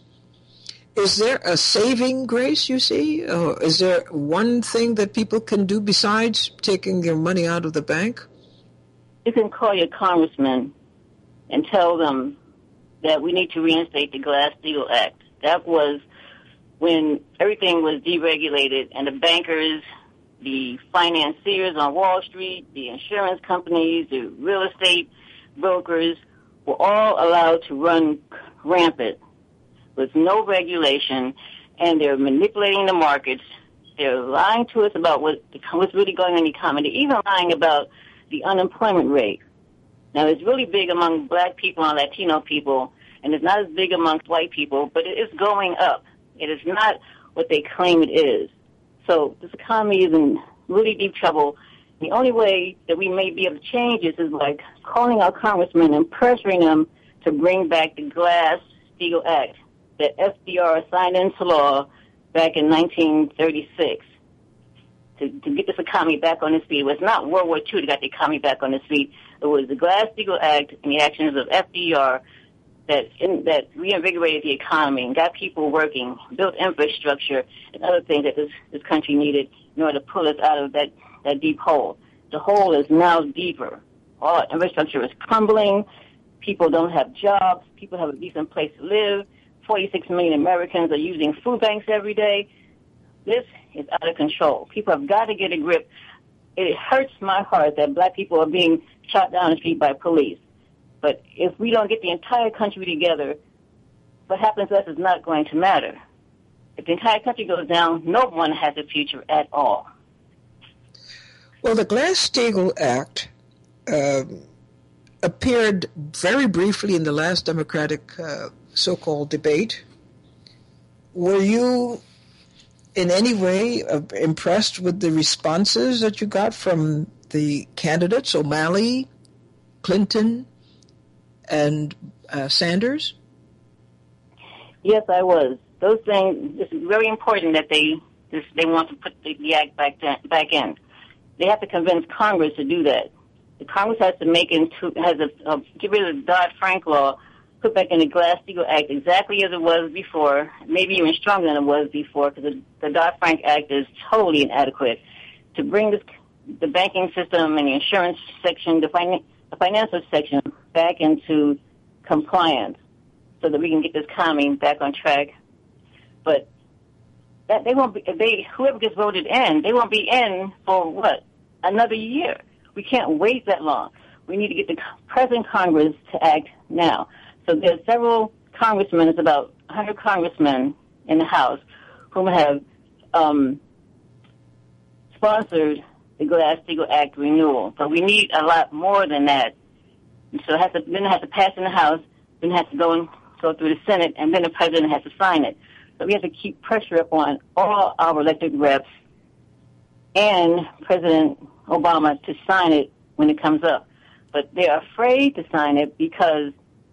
Is there a saving grace, you see? Or is there one thing that people can do besides taking their money out of the bank? You can call your congressman and tell them that we need to reinstate the Glass-Steagall Act. That was when everything was deregulated and the bankers, the financiers on Wall Street, the insurance companies, the real estate brokers were all allowed to run rampant with no regulation, and they're manipulating the markets. They're lying to us about what, what's really going on in the economy. They're even lying about the unemployment rate. Now, it's really big among black people and Latino people, and it's not as big amongst white people, but it is going up. It is not what they claim it is. So this economy is in really deep trouble. The only way that we may be able to change this is by calling our congressmen and pressuring them to bring back the Glass-Steagall Act that F D R signed into law back in nineteen thirty-six to, to get this economy back on its feet. It was not World War Two that got the economy back on its feet. It was the Glass-Steagall Act and the actions of F D R that in, that reinvigorated the economy and got people working, built infrastructure and other things that this, this country needed in order to pull us out of that, that deep hole. The hole is now deeper. All our infrastructure is crumbling. People don't have jobs. People have a decent place to live. forty-six million Americans are using food banks every day. This is out of control. People have got to get a grip. It hurts my heart that black people are being shot down the street by police. But if we don't get the entire country together, what happens to us is not going to matter. If the entire country goes down, no one has a future at all. Well, the Glass-Steagall Act uh, appeared very briefly in the last Democratic uh, so-called debate. Were you in any way uh, impressed with the responses that you got from the candidates, O'Malley, Clinton, and uh, Sanders? Yes, I was. Those things, it's very important that they just, they want to put the, the act back, to, back in. They have to convince Congress to do that. The Congress has to make into, has a, uh, get rid of the Dodd-Frank law put back in the Glass-Steagall Act exactly as it was before, maybe even stronger than it was before, because the, the Dodd-Frank Act is totally inadequate to bring this, the banking system and the insurance section, the, fin- the financial section back into compliance so that we can get this economy back on track. But that they won't be, they, whoever gets voted in, they won't be in for what? Another year. We can't wait that long. We need to get the present Congress to act now. So there's several congressmen, it's about one hundred congressmen in the House who have um, sponsored the Glass-Steagall Act renewal. But we need a lot more than that. So it has to, then it has to pass in the House, then it has to go and go through the Senate, and then the president has to sign it. So we have to keep pressure upon all our elected reps and President Obama to sign it when it comes up. But they're afraid to sign it because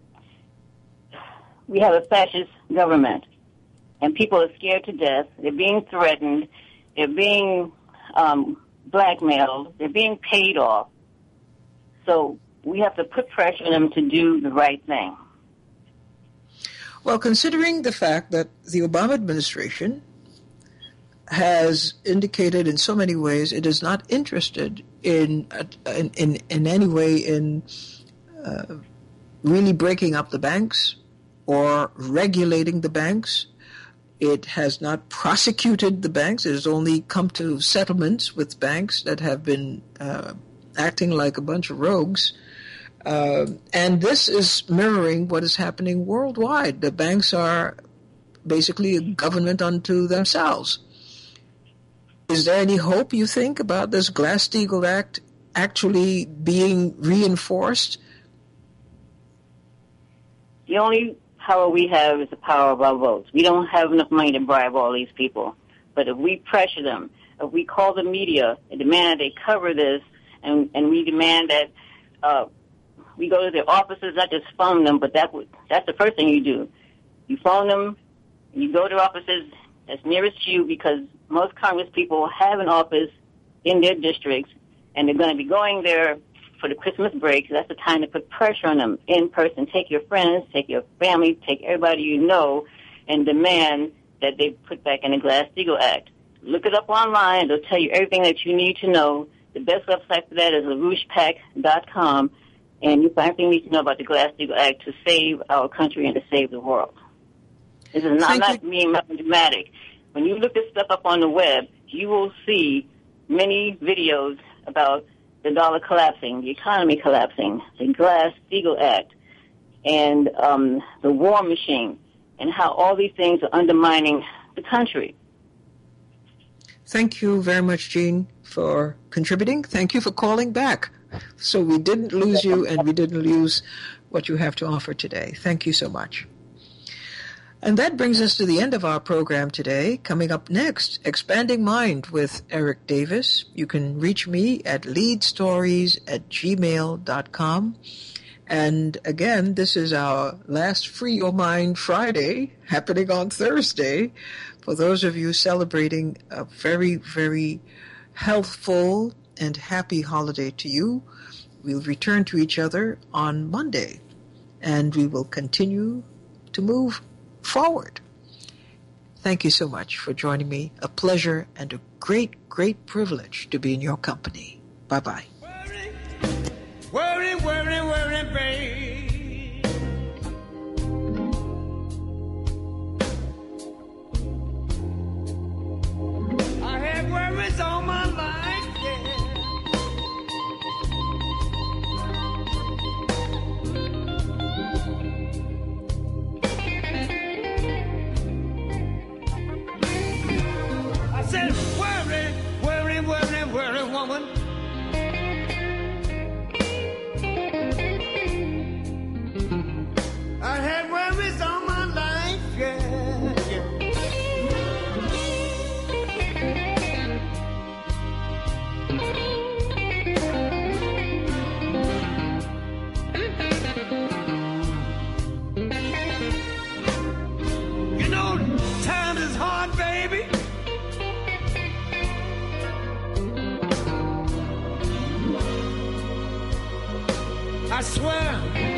we have a fascist government, and people are scared to death. They're being threatened. They're being um, blackmailed. They're being paid off. So we have to put pressure on them to do the right thing. Well, considering the fact that the Obama administration has indicated in so many ways it is not interested in in in, in any way in uh, really breaking up the banks or regulating the banks. It has not prosecuted the banks. It has only come to settlements with banks that have been uh, acting like a bunch of rogues. Uh, and this is mirroring what is happening worldwide. The banks are basically a government unto themselves. Is there any hope, you think, about this Glass-Steagall Act actually being reinforced? The only power we have is the power of our votes. We don't have enough money to bribe all these people. But if we pressure them, if we call the media and demand that they cover this, and, and we demand that uh, we go to their offices, not just phone them, but that would, that's the first thing you do. You phone them, you go to offices that's nearest you, because most Congress people have an office in their districts, and they're going to be going there for the Christmas break. So that's the time to put pressure on them in person. Take your friends, take your family, take everybody you know, and demand that they put back in the Glass-Steagall Act. Look it up online. They'll tell you everything that you need to know. The best website for that is LaRouche Pac dot com, and you find everything you need to know about the Glass-Steagall Act to save our country and to save the world. This is not, not being melodramatic. When you look this stuff up on the web, you will see many videos about the dollar collapsing, the economy collapsing, the Glass-Steagall Act, and um, the war machine, and how all these things are undermining the country. Thank you very much, Jean, for contributing. Thank you for calling back. So we didn't lose you, and we didn't lose what you have to offer today. Thank you so much. And that brings us to the end of our program today. Coming up next, Expanding Mind with Eric Davis. You can reach me at leadstories at gmail dot com. And again, this is our last Free Your Mind Friday, happening on Thursday. For those of you celebrating a very, very healthful and happy holiday to you, we'll return to each other on Monday, and we will continue to move forward. Thank you so much for joining me. A pleasure and a great, great privilege to be in your company. Bye-bye. Worry, worry, worry, babe. I had worries all my life, yeah. I said, worry, worry, worry, worry, woman. I had worries all my life, yeah, yeah. You know, times is hard, baby. I swear